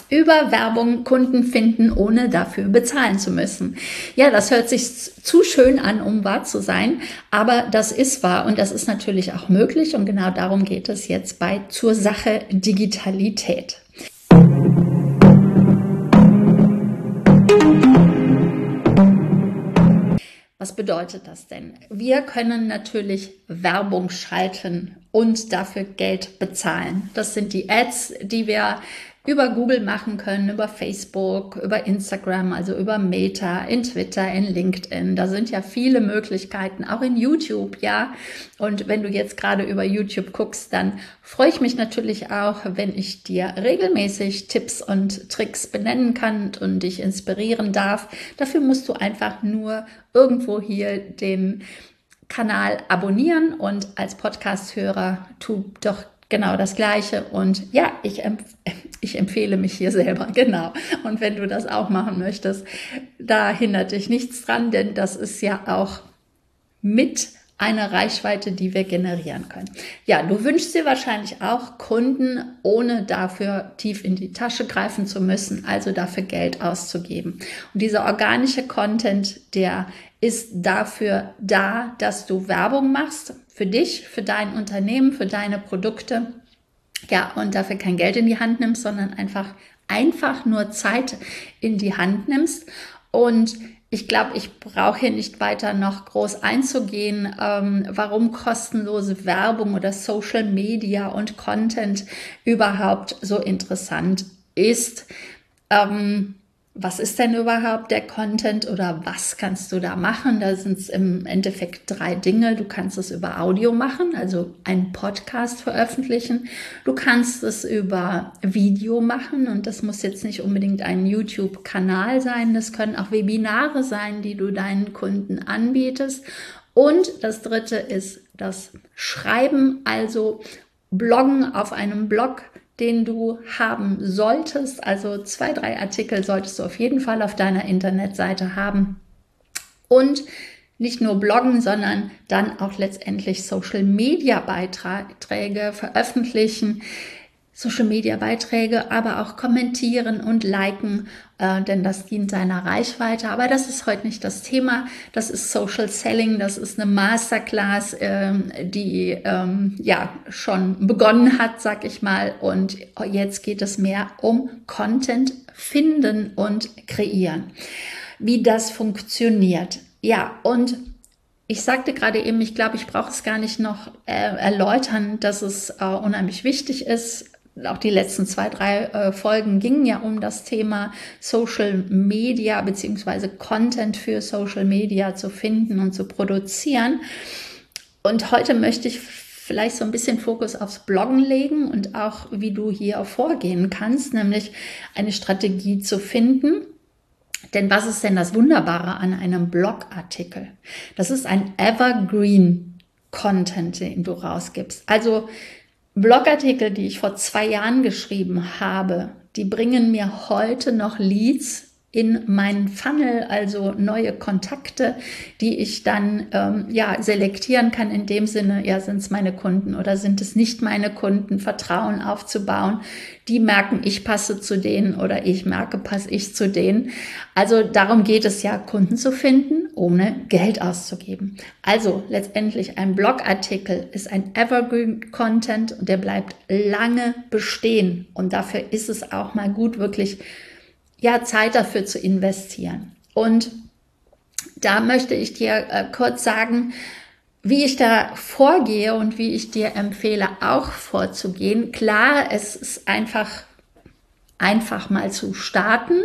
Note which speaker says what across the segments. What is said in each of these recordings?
Speaker 1: Über Werbung Kunden finden, ohne dafür bezahlen zu müssen. Ja, das hört sich zu schön an, um wahr zu sein, aber das ist wahr und das ist natürlich auch möglich und genau darum geht es jetzt bei Zur Sache Digitalität. Was bedeutet das denn? Wir können natürlich Werbung schalten und dafür Geld bezahlen. Das sind die Ads, die wir über Google machen können, über Facebook, über Instagram, also über Meta, in Twitter, in LinkedIn. Da sind ja viele Möglichkeiten, auch in YouTube, ja. Und wenn du jetzt gerade über YouTube guckst, dann freue ich mich natürlich auch, wenn ich dir regelmäßig Tipps und Tricks benennen kann und dich inspirieren darf. Dafür musst du einfach nur irgendwo hier den Kanal abonnieren und als Podcast-Hörer tu doch genau das Gleiche. Und ja, ich empfehle mich hier selber, genau. Und wenn du das auch machen möchtest, da hindert dich nichts dran, denn das ist ja auch mit einer Reichweite, die wir generieren können. Ja, du wünschst dir wahrscheinlich auch Kunden, ohne dafür tief in die Tasche greifen zu müssen, also dafür Geld auszugeben. Und dieser organische Content, der ist dafür da, dass du Werbung machst für dich, für dein Unternehmen, für deine Produkte. Ja, und dafür kein Geld in die Hand nimmst, sondern einfach nur Zeit in die Hand nimmst. Und ich glaube, ich brauche hier nicht weiter noch groß einzugehen, warum kostenlose Werbung oder Social Media und Content überhaupt so interessant ist. Was ist denn überhaupt der Content oder was kannst du da machen? Da sind es im Endeffekt 3 Dinge. Du kannst es über Audio machen, also einen Podcast veröffentlichen. Du kannst es über Video machen und das muss jetzt nicht unbedingt ein YouTube-Kanal sein. Das können auch Webinare sein, die du deinen Kunden anbietest. Und das 3. ist das Schreiben, also Bloggen auf einem Blog, den du haben solltest. Also 2, 3 Artikel solltest du auf jeden Fall auf deiner Internetseite haben. Und nicht nur bloggen, sondern dann auch letztendlich Social-Media-Beiträge veröffentlichen. Social-Media-Beiträge, aber auch kommentieren und liken, denn das dient deiner Reichweite. Aber das ist heute nicht das Thema. Das ist Social Selling, das ist eine Masterclass, die ja schon begonnen hat, sag ich mal. Und jetzt geht es mehr um Content finden und kreieren. Wie das funktioniert. Ja, und ich sagte gerade eben, ich glaube, ich brauche es gar nicht noch erläutern, dass es unheimlich wichtig ist. Auch die letzten 2, 3 Folgen gingen ja um das Thema Social Media bzw. Content für Social Media zu finden und zu produzieren. Und heute möchte ich vielleicht so ein bisschen Fokus aufs Bloggen legen und auch, wie du hier vorgehen kannst, nämlich eine Strategie zu finden. Denn was ist denn das Wunderbare an einem Blogartikel? Das ist ein Evergreen Content, den du rausgibst. Also Blogartikel, die ich vor 2 Jahren geschrieben habe, die bringen mir heute noch Leads in meinen Funnel, also neue Kontakte, die ich dann selektieren kann. In dem Sinne, ja, sind es meine Kunden oder sind es nicht meine Kunden? Vertrauen aufzubauen. Die merken, ich passe zu denen oder ich merke, passe ich zu denen. Also darum geht es ja, Kunden zu finden, ohne Geld auszugeben. Also letztendlich ein Blogartikel ist ein Evergreen-Content und der bleibt lange bestehen. Und dafür ist es auch mal gut, wirklich Zeit dafür zu investieren. Und da möchte ich dir kurz sagen, wie ich da vorgehe und wie ich dir empfehle, auch vorzugehen. Klar, es ist einfach mal zu starten,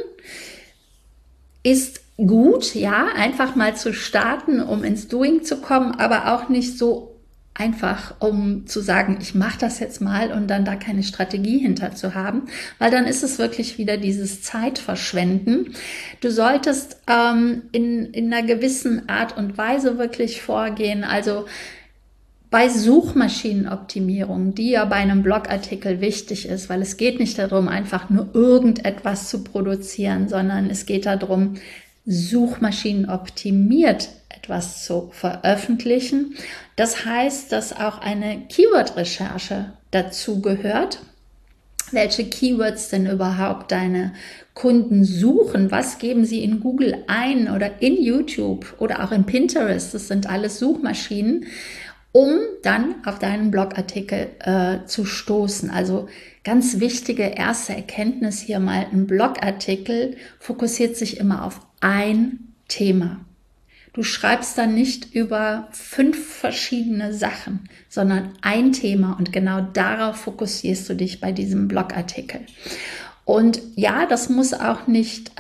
Speaker 1: ist gut, ja, einfach mal zu starten, um ins Doing zu kommen, aber auch nicht so einfach, um zu sagen, ich mache das jetzt mal und dann da keine Strategie hinter zu haben, weil dann ist es wirklich wieder dieses Zeitverschwenden. Du solltest in einer gewissen Art und Weise wirklich vorgehen, also bei Suchmaschinenoptimierung, die ja bei einem Blogartikel wichtig ist, weil es geht nicht darum, einfach nur irgendetwas zu produzieren, sondern es geht darum, suchmaschinenoptimiert etwas zu veröffentlichen. Das heißt, dass auch eine Keyword-Recherche dazu gehört. welche Keywords denn überhaupt deine Kunden suchen, was geben sie in Google ein oder in YouTube oder auch in Pinterest, das sind alles Suchmaschinen, um dann auf deinen Blogartikel zu stoßen. Also ganz wichtige erste Erkenntnis hier mal, ein Blogartikel fokussiert sich immer auf ein Thema. Du schreibst dann nicht über 5 verschiedene Sachen, sondern ein Thema und genau darauf fokussierst du dich bei diesem Blogartikel. Und ja, das muss auch nicht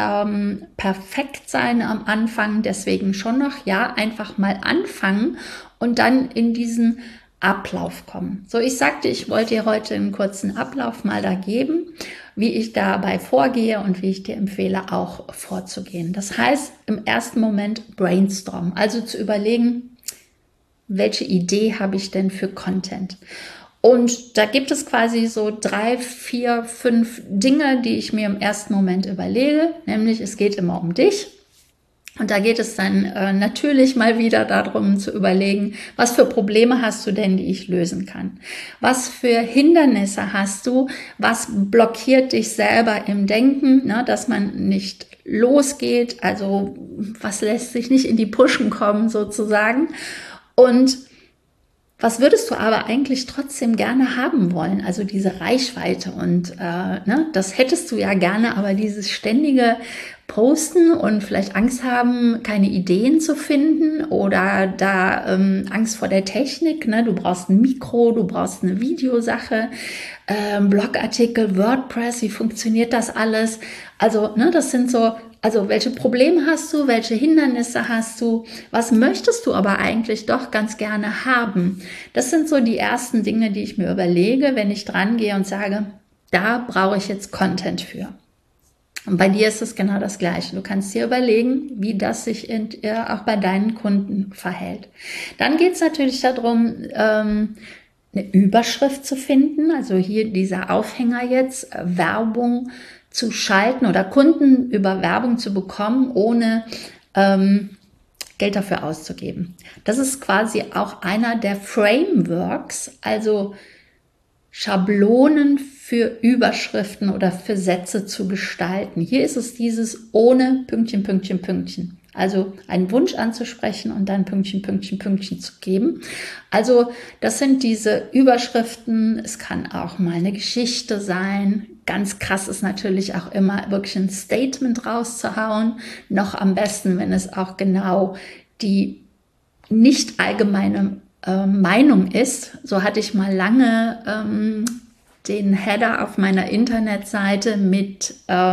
Speaker 1: perfekt sein am Anfang, deswegen schon noch, ja, einfach mal anfangen und dann in diesen Ablauf kommen. So, ich sagte, ich wollte dir heute einen kurzen Ablauf mal da geben, wie ich dabei vorgehe und wie ich dir empfehle, auch vorzugehen. Das heißt, im ersten Moment brainstormen, also zu überlegen, welche Idee habe ich denn für Content? Und da gibt es quasi so 3, 4, 5 Dinge, die ich mir im ersten Moment überlege, nämlich es geht immer um dich. Und da geht es dann natürlich mal wieder darum zu überlegen, was für Probleme hast du denn, die ich lösen kann? Was für Hindernisse hast du? Was blockiert dich selber im Denken, ne, dass man nicht losgeht? Also was lässt sich nicht in die Puschen kommen sozusagen? Und was würdest du aber eigentlich trotzdem gerne haben wollen? Also diese Reichweite und ne, das hättest du ja gerne, aber dieses ständige Posten und vielleicht Angst haben, keine Ideen zu finden oder da Angst vor der Technik. Ne? Du brauchst ein Mikro, du brauchst eine Videosache, Blogartikel, WordPress, wie funktioniert das alles? Also ne, das sind so, also welche Probleme hast du, welche Hindernisse hast du, was möchtest du aber eigentlich doch ganz gerne haben? Das sind so die ersten Dinge, die ich mir überlege, wenn ich dran gehe und sage, da brauche ich jetzt Content für. Und bei dir ist es genau das Gleiche. Du kannst dir überlegen, wie das sich auch bei deinen Kunden verhält. Dann geht es natürlich darum, eine Überschrift zu finden. Also hier dieser Aufhänger jetzt, Werbung zu schalten oder Kunden über Werbung zu bekommen, ohne Geld dafür auszugeben. Das ist quasi auch einer der Frameworks, also Schablonen für Überschriften oder für Sätze zu gestalten. Hier ist es dieses ohne Pünktchen, Pünktchen, Pünktchen. Also einen Wunsch anzusprechen und dann Pünktchen, Pünktchen, Pünktchen zu geben. Also das sind diese Überschriften. Es kann auch mal eine Geschichte sein. Ganz krass ist natürlich auch immer wirklich ein Statement rauszuhauen. Noch am besten, wenn es auch genau die nicht allgemeine Meinung ist. So hatte ich mal lange den Header auf meiner Internetseite mit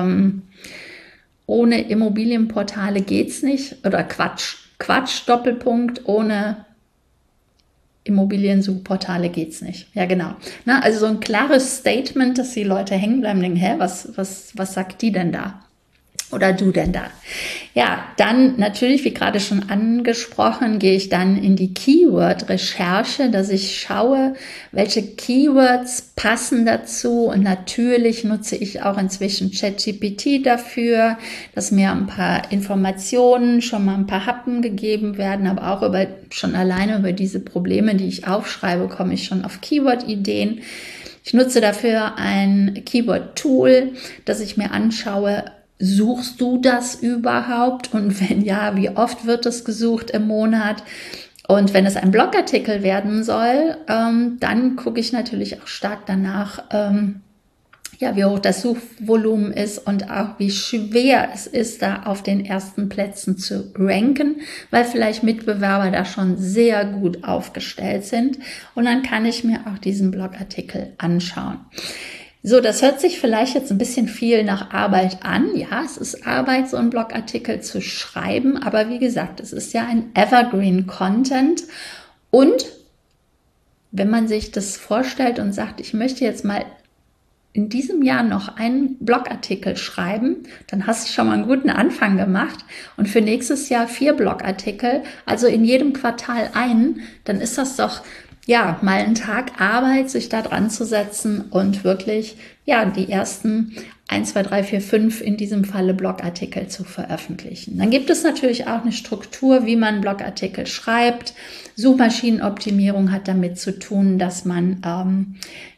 Speaker 1: ohne Immobilienportale geht's nicht oder Quatsch, Doppelpunkt, ohne Immobiliensuchportale geht's nicht. Ja, genau. Na, also so ein klares Statement, dass die Leute hängen bleiben und denken, hä, was sagt die denn da? Oder du denn da? Ja, dann natürlich, wie gerade schon angesprochen, gehe ich dann in die Keyword-Recherche, dass ich schaue, welche Keywords passen dazu. Und natürlich nutze ich auch inzwischen ChatGPT dafür, dass mir ein paar Informationen, schon mal ein paar Happen gegeben werden, aber auch schon alleine über diese Probleme, die ich aufschreibe, komme ich schon auf Keyword-Ideen. Ich nutze dafür ein Keyword-Tool, das ich mir anschaue, suchst du das überhaupt? Und wenn ja, wie oft wird es gesucht im Monat? Und wenn es ein Blogartikel werden soll, dann gucke ich natürlich auch stark danach, wie hoch das Suchvolumen ist und auch wie schwer es ist, da auf den ersten Plätzen zu ranken, weil vielleicht Mitbewerber da schon sehr gut aufgestellt sind. Und dann kann ich mir auch diesen Blogartikel anschauen. So, das hört sich vielleicht jetzt ein bisschen viel nach Arbeit an. Ja, es ist Arbeit, so einen Blogartikel zu schreiben. Aber wie gesagt, es ist ja ein Evergreen-Content. Und wenn man sich das vorstellt und sagt, ich möchte jetzt mal in diesem Jahr noch einen Blogartikel schreiben, dann hast du schon mal einen guten Anfang gemacht. Und für nächstes Jahr 4 Blogartikel, also in jedem Quartal einen, dann ist das doch ja, mal einen Tag Arbeit, sich da dran zu setzen und wirklich, ja, die ersten 1, 2, 3, 4, 5 in diesem Falle Blogartikel zu veröffentlichen. Dann gibt es natürlich auch eine Struktur, wie man Blogartikel schreibt. Suchmaschinenoptimierung hat damit zu tun, dass man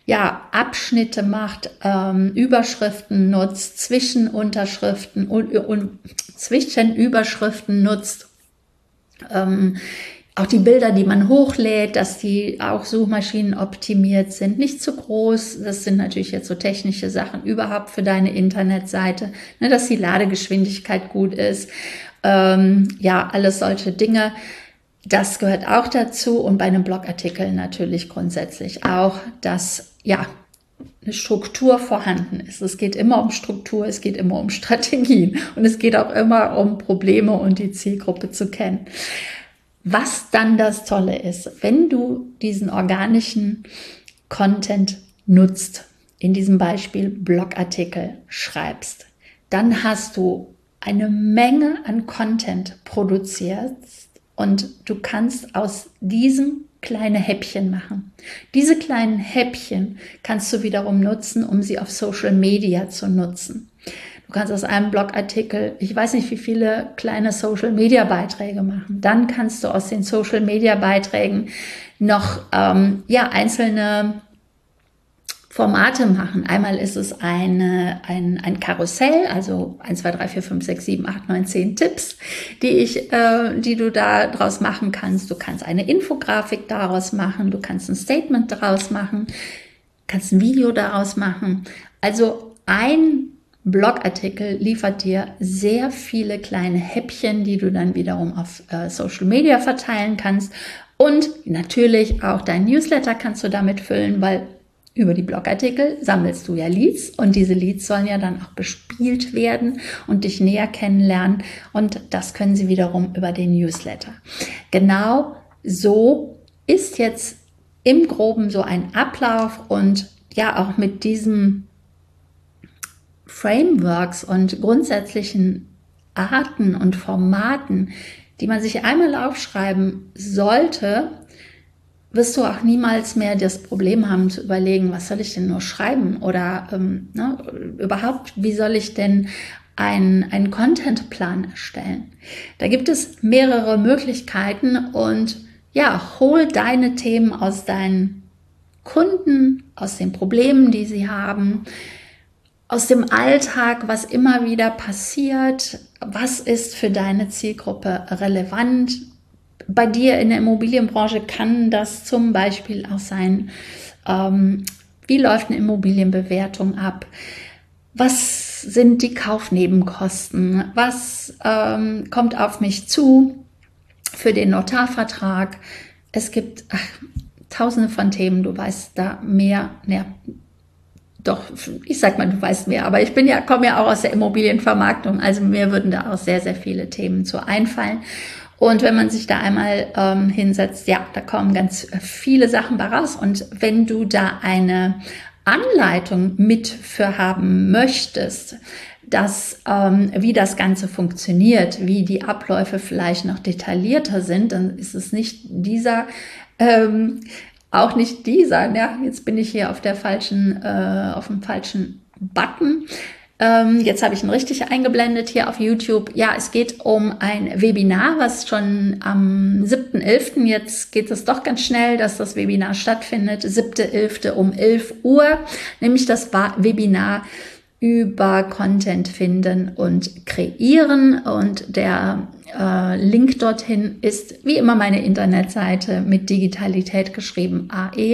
Speaker 1: ja, Abschnitte macht, Überschriften nutzt, Zwischenunterschriften und Zwischenüberschriften nutzt. Auch die Bilder, die man hochlädt, dass die auch Suchmaschinen optimiert sind, nicht zu groß. Das sind natürlich jetzt so technische Sachen überhaupt für deine Internetseite, ne, dass die Ladegeschwindigkeit gut ist. Ja, alles solche Dinge. Das gehört auch dazu und bei einem Blogartikel natürlich grundsätzlich auch, dass ja eine Struktur vorhanden ist. Es geht immer um Struktur, es geht immer um Strategien und es geht auch immer um Probleme und die Zielgruppe zu kennen. Was dann das Tolle ist, wenn du diesen organischen Content nutzt, in diesem Beispiel Blogartikel schreibst, dann hast du eine Menge an Content produziert und du kannst aus diesem kleine Häppchen machen. Diese kleinen Häppchen kannst du wiederum nutzen, um sie auf Social Media zu nutzen. Du kannst aus einem Blogartikel, ich weiß nicht, wie viele kleine Social-Media-Beiträge machen. Dann kannst du aus den Social-Media-Beiträgen noch einzelne Formate machen. Einmal ist es ein Karussell, also 1, 2, 3, 4, 5, 6, 7, 8, 9, 10 Tipps, die du da draus machen kannst. Du kannst eine Infografik daraus machen, du kannst ein Statement daraus machen, kannst ein Video daraus machen. Also ein Blogartikel liefert dir sehr viele kleine Häppchen, die du dann wiederum auf Social Media verteilen kannst. Und natürlich auch dein Newsletter kannst du damit füllen, weil über die Blogartikel sammelst du ja Leads und diese Leads sollen ja dann auch bespielt werden und dich näher kennenlernen und das können sie wiederum über den Newsletter. Genau so ist jetzt im Groben so ein Ablauf und ja auch mit diesen Frameworks und grundsätzlichen Arten und Formaten, die man sich einmal aufschreiben sollte, wirst du auch niemals mehr das Problem haben zu überlegen, was soll ich denn nur schreiben oder überhaupt, wie soll ich denn einen Contentplan erstellen. Da gibt es mehrere Möglichkeiten und ja, hol deine Themen aus deinen Kunden, aus den Problemen, die sie haben, aus dem Alltag, was immer wieder passiert, was ist für deine Zielgruppe relevant. Bei dir in der Immobilienbranche kann das zum Beispiel auch sein, wie läuft eine Immobilienbewertung ab? Was sind die Kaufnebenkosten? Was kommt auf mich zu für den Notarvertrag? Es gibt tausende von Themen, du weißt da mehr. Ja, doch, ich sag mal, du weißt mehr, aber ich komme ja auch aus der Immobilienvermarktung, also mir würden da auch sehr, sehr viele Themen zu einfallen. Und wenn man sich da einmal hinsetzt, ja, da kommen ganz viele Sachen bei raus. Und wenn du da eine Anleitung mit für haben möchtest, wie das Ganze funktioniert, wie die Abläufe vielleicht noch detaillierter sind, dann ist es nicht auch nicht dieser, ja, jetzt bin ich hier auf dem falschen Button. Jetzt habe ich ihn richtig eingeblendet hier auf YouTube. Ja, es geht um ein Webinar, was schon am 7.11., jetzt geht es doch ganz schnell, dass das Webinar stattfindet, 7.11. um 11 Uhr, nämlich das Webinar über Content finden und kreieren und der Link dorthin ist wie immer meine Internetseite mit Digitalität geschrieben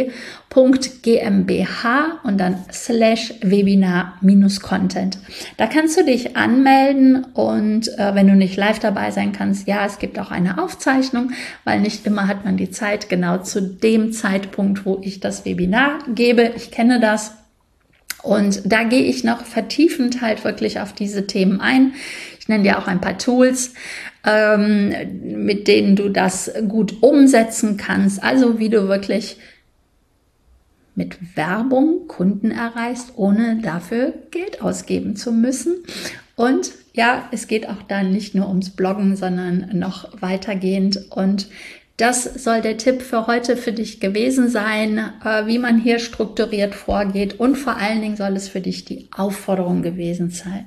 Speaker 1: ae.gmbh und dann /webinar-content. Da kannst du dich anmelden und wenn du nicht live dabei sein kannst, ja, es gibt auch eine Aufzeichnung, weil nicht immer hat man die Zeit genau zu dem Zeitpunkt, wo ich das Webinar gebe. Ich kenne das. Und da gehe ich noch vertiefend halt wirklich auf diese Themen ein. Ich nenne dir auch ein paar Tools, mit denen du das gut umsetzen kannst. Also wie du wirklich mit Werbung Kunden erreichst, ohne dafür Geld ausgeben zu müssen. Und ja, es geht auch dann nicht nur ums Bloggen, sondern noch weitergehend. Und das soll der Tipp für heute für dich gewesen sein, wie man hier strukturiert vorgeht. Und vor allen Dingen soll es für dich die Aufforderung gewesen sein.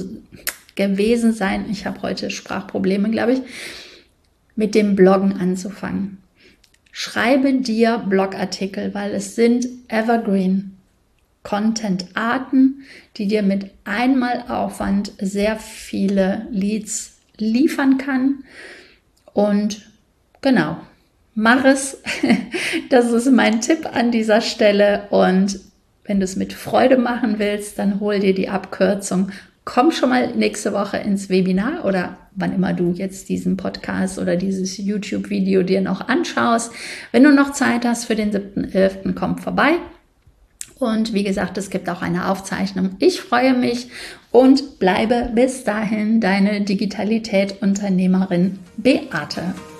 Speaker 1: Ich habe heute Sprachprobleme, glaube ich, mit dem Bloggen anzufangen. Schreibe dir Blogartikel, weil es sind Evergreen. Content-Arten, die dir mit Einmalaufwand sehr viele Leads liefern kann. Und genau, mach es. Das ist mein Tipp an dieser Stelle. Und wenn du es mit Freude machen willst, dann hol dir die Abkürzung. Komm schon mal nächste Woche ins Webinar oder wann immer du jetzt diesen Podcast oder dieses YouTube-Video dir noch anschaust. Wenn du noch Zeit hast für den 7.11., komm vorbei. Und wie gesagt, es gibt auch eine Aufzeichnung. Ich freue mich und bleibe bis dahin deine Digitalität-Unternehmerin Beate.